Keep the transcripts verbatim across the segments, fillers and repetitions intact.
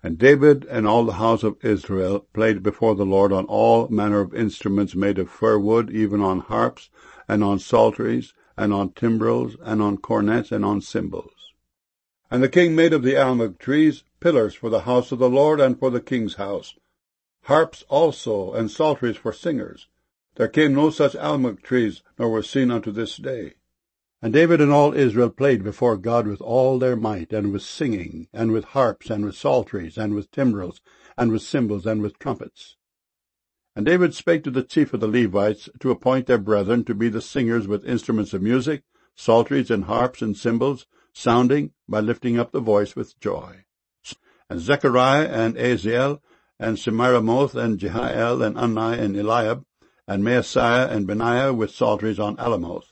And David and all the house of Israel played before the Lord on all manner of instruments made of fir wood, even on harps, and on psalteries, and on timbrels, and on cornets, and on cymbals. And the king made of the almug trees pillars for the house of the Lord and for the king's house, harps also, and psalteries for singers. There came no such almug trees, nor was seen unto this day. And David and all Israel played before God with all their might, and with singing, and with harps, and with psalteries, and with timbrels, and with cymbals, and with trumpets. And David spake to the chief of the Levites to appoint their brethren to be the singers with instruments of music, psalteries, and harps, and cymbals, sounding by lifting up the voice with joy. And Zechariah, and Aziel, and Semiramoth, and Jehiel, and Unni, and Eliab, and Maaseiah, and Benaiah, with psalteries on Alamoth.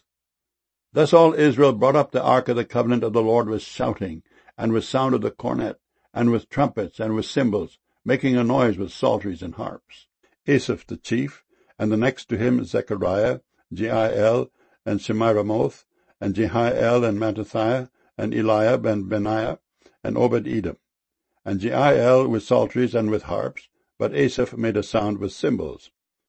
Thus all Israel brought up the ark of the covenant of the Lord with shouting, and with sound of the cornet, and with trumpets, and with cymbals, making a noise with psalteries and harps. Asaph the chief, and the next to him Zechariah, Jehiel, and Semiramoth, and Jehiel, and Mattithiah, and Eliab, and Benaiah, and Obed-Edom. And Jehiel with psalteries and with harps, but Asaph made a sound with cymbals.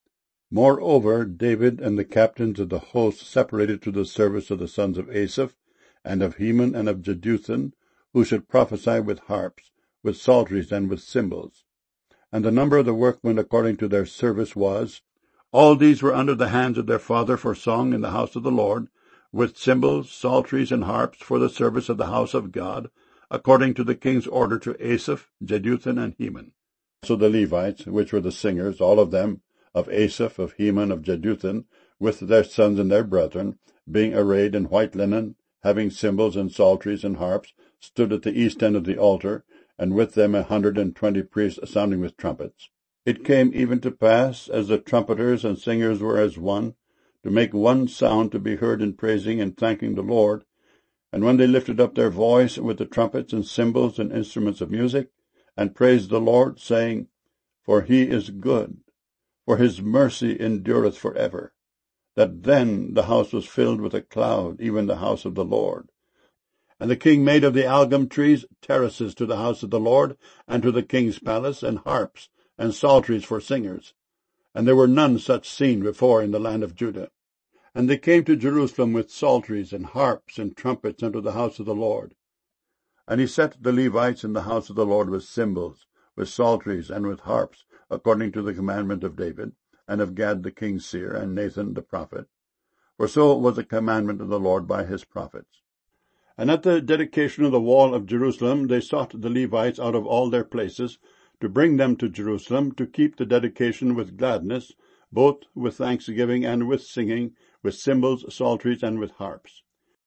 Moreover, David and the captains of the host separated to the service of the sons of Asaph, and of Heman, and of Jeduthun, who should prophesy with harps, with psalteries, and with cymbals. And the number of the workmen according to their service was, all these were under the hands of their father for song in the house of the Lord, with cymbals, psalteries, and harps for the service of the house of God, according to the king's order to Asaph, Jeduthun, and Heman. So the Levites, which were the singers, all of them, of Asaph, of Heman, of Jeduthun, with their sons and their brethren, being arrayed in white linen, having cymbals and psalteries and harps, stood at the east end of the altar, and with them a hundred and twenty priests sounding with trumpets. It came even to pass, as the trumpeters and singers were as one, to make one sound to be heard in praising and thanking the Lord. And when they lifted up their voice with the trumpets and cymbals and instruments of music, and praised the Lord, saying, For he is good, for his mercy endureth for ever, that then the house was filled with a cloud, even the house of the Lord. And the king made of the algum trees terraces to the house of the Lord, and to the king's palace, and harps, and psalteries for singers. And there were none such seen before in the land of Judah. And they came to Jerusalem with psalteries, and harps, and trumpets unto the house of the Lord. And he set the Levites in the house of the Lord with cymbals, with psalteries, and with harps, according to the commandment of David, and of Gad the king's seer, and Nathan the prophet. For so was the commandment of the Lord by his prophets. And at the dedication of the wall of Jerusalem they sought the Levites out of all their places, to bring them to Jerusalem, to keep the dedication with gladness, both with thanksgiving and with singing, with cymbals, psalteries, and with harps.